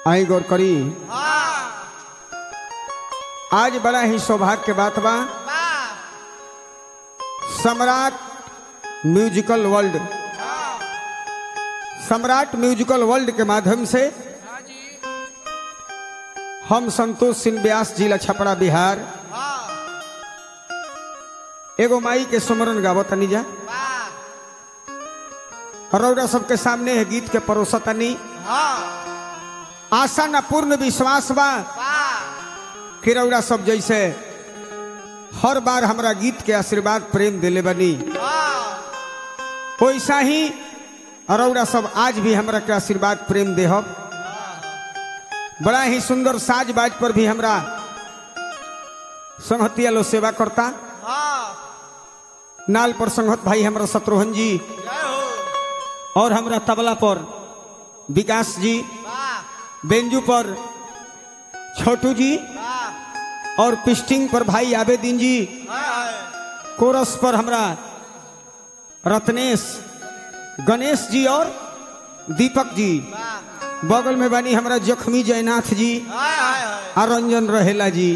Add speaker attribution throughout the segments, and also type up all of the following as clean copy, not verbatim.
Speaker 1: आई गौर करी। आज बड़ा ही सौभाग्य के बात बा। Samrat musical world, Samrat musical world के माध्यम से हम संतोष सिंह व्यास जिला छपरा बिहार एगो माई के सुमरन गावतनी जा रौरा सबके सामने है गीत के परोसतनी। आशा न पूर्ण विश्वास बा कि रौरा सब जैसे हर बार हमरा गीत के आशीर्वाद प्रेम दिले बनी, वैसा ही रौरा सब आज भी हमरा के आशीर्वाद प्रेम देहब। बड़ा ही सुंदर साज बाज पर भी हमरा संहतिया लो सेवा करता। नाल पर संहत भाई हमरा शत्रुघ्न जी और हमरा तबला पर विकास जी, बेंजू पर छोटू जी और पिस्टिंग पर भाई आबेदीन जी, कोरस पर हमरा रत्नेश गणेश जी और दीपक जी, बगल में बनी हमरा जख्मी जयनाथ जी और रंजन रहेला जी।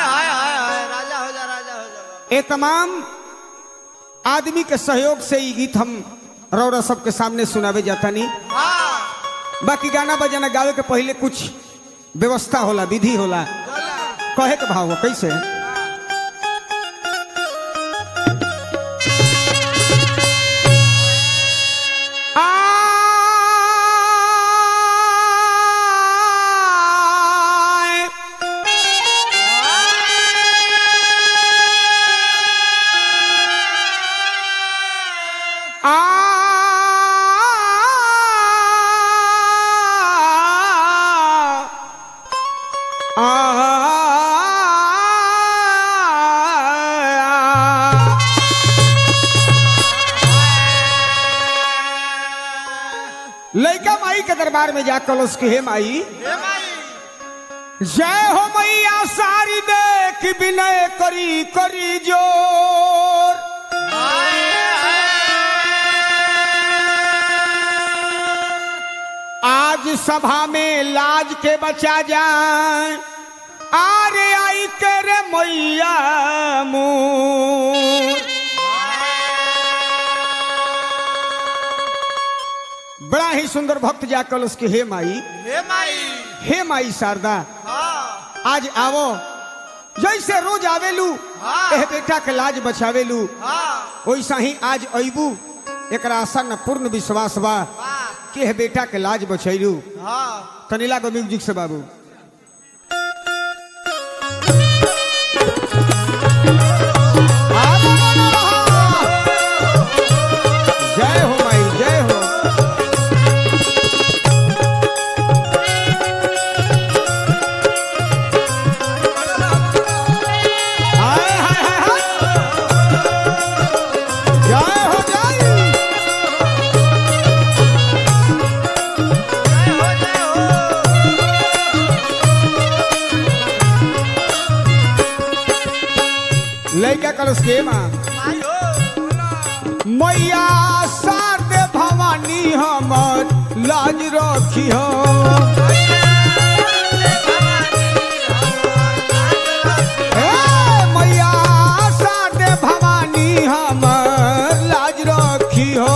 Speaker 1: ये तमाम आदमी के सहयोग से ये गीत हम रौरा सबके सामने सुनावे जाता नहीं। बाकी गाना बजाना गावे के पहले कुछ व्यवस्था होला, विधि होला। कहे के भाव कैसे लइका माई के दरबार में जा कलश के हे माई, जय हो मैया सारी देख विनय करी करी जोर। आज सभा में लाज के बचा जाए, आरे आई करे मैया मोर। बड़ा ही सुंदर भक्त जा कलश के हे माई,
Speaker 2: हे माई,
Speaker 1: हे माई शारदा, आज आवो जैसे रोज आवेलू एह बेटा के लाज बचावेलू, वैसा ही आज अबू। एक आशा न पूर्ण विश्वास बा कि एह बेटा के लाज बचैलू। तनीला को म्यूजिक से बाबू। जय हो माई, जय हो। लइका कलश के माँ मैया शारदे भवानी हमर लाज रखी हो। मैया शारदे भवानी हमर लाज रखी हो।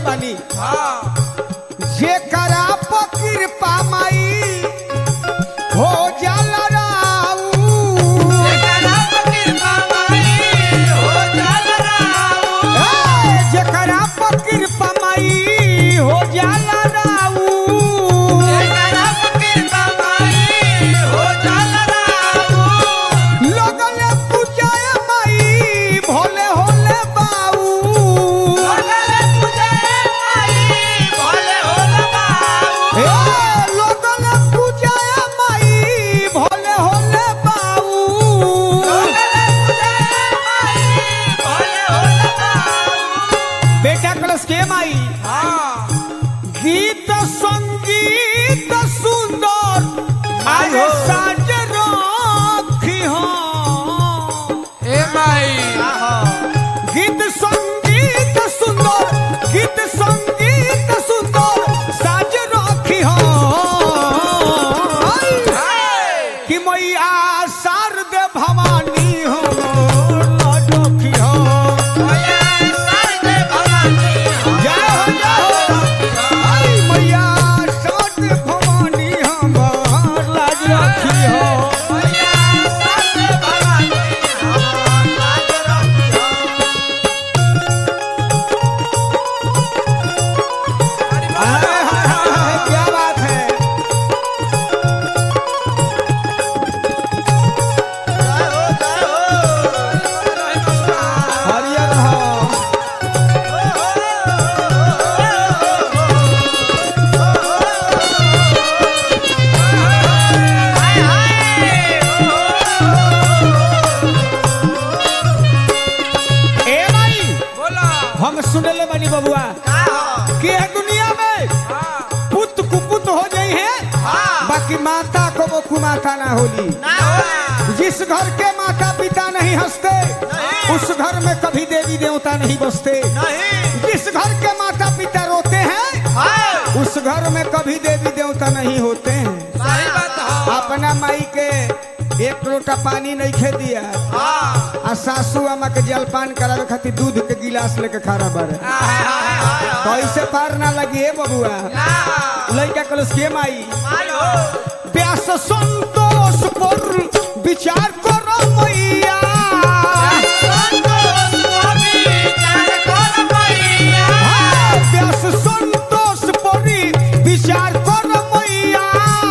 Speaker 1: बानी जे करा कृपा माई हो जाला राऊ जे करा कृपा माई हो जाला राऊ लगले पूजाए माई भोले होले बाऊ लगले पूजाए माई भोले होले बाऊ बेटा कलश के माई गीत संगीत सुंदर आगे साज रखी हो गीत संगीत सुंदर साज रखी हो कि मैया शारदे भवानी हो रखी हो मैया शारदे भवानी हमार लाज रखी हो क्या बात है हरियर हो ए भाई हम सुनले बानी बबुआ कि है दुनिया में पुत कुपुत हो जाई है बाकी माता को वो कुमाता ना होली जिस घर के माता पिता नहीं हंसते उस घर में कभी देवी देवता नहीं बसते जिस घर के माता पिता रोते हैं उस घर में कभी देवी देवता नहीं होते हैं अपना माई के एक लोटा पानी नहीं खे दिया आ सासू अम्मा के जलपान करावे खातिर दूध के गिलास लेके खड़ा बारे कैसे पार ना लगी है बबुआ लड़का कलश के माई प्यास संतोष पर विचार करो मैया प्यास संतोष पर विचार करो मैया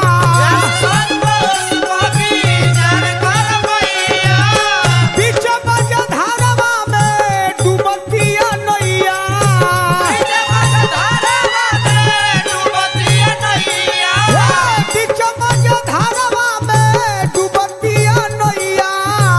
Speaker 1: बीच बजा धारवा में डूबतिया नैया बीच बजा धारवा में डूबतिया नैया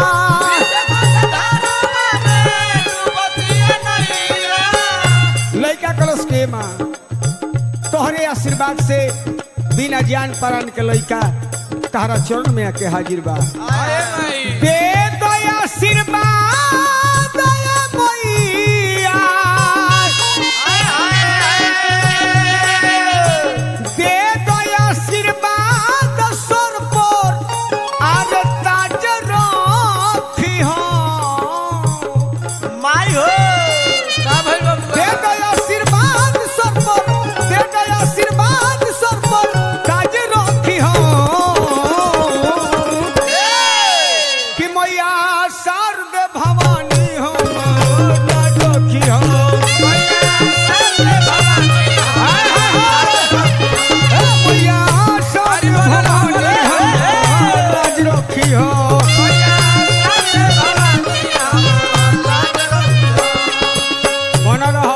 Speaker 1: लड़का कलश के माँ तोहरे आशीर्वाद से बिना ज्ञान परान के लड़का तारा चरण में आके हाजिर बा दे दो आशीर्वाद मैया दे दो आशीर्वाद सर पर आज ताज रखी हो दे दो आशीर्वाद सर पर दे दो आशीर्वाद सर पर ताज रखी हो कि मैया शारदे भवानी हो लाज रखी हो मैया शारदे भवानी हो लाज रखी हो मन रहो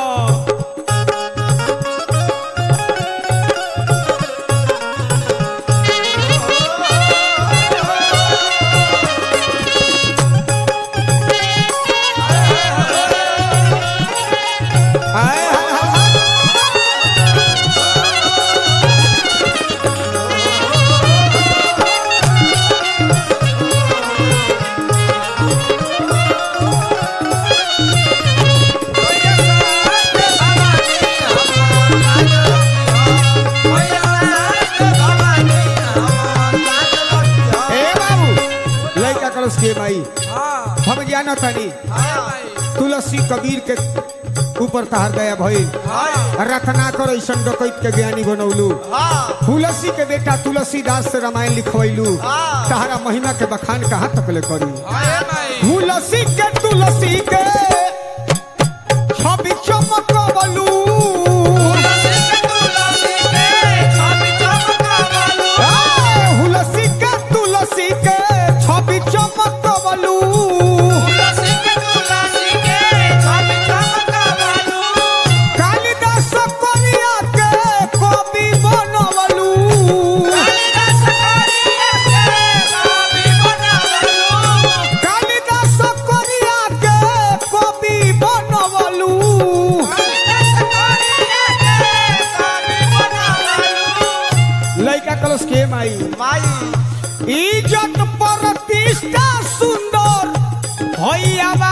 Speaker 1: के भाई हम जाना तानी तुलसी कबीर के ऊपर तहार गया भाई रखना कर ऐसा डकैत के ज्ञानी बनौलू तुलसी के बेटा तुलसीदास से रामायण लिखवैलू तहारा महिमा के बखान कहाँ तक ले करी तुलसी के छवि चमकवलू तुलसी के छवि चमकवलू कालिदास कोरिया के कवि बनवलू कालिदास कोरिया के कवि बनवलू लइका कलश के माई इज्जत प्रतिष्ठा सुंदर होइया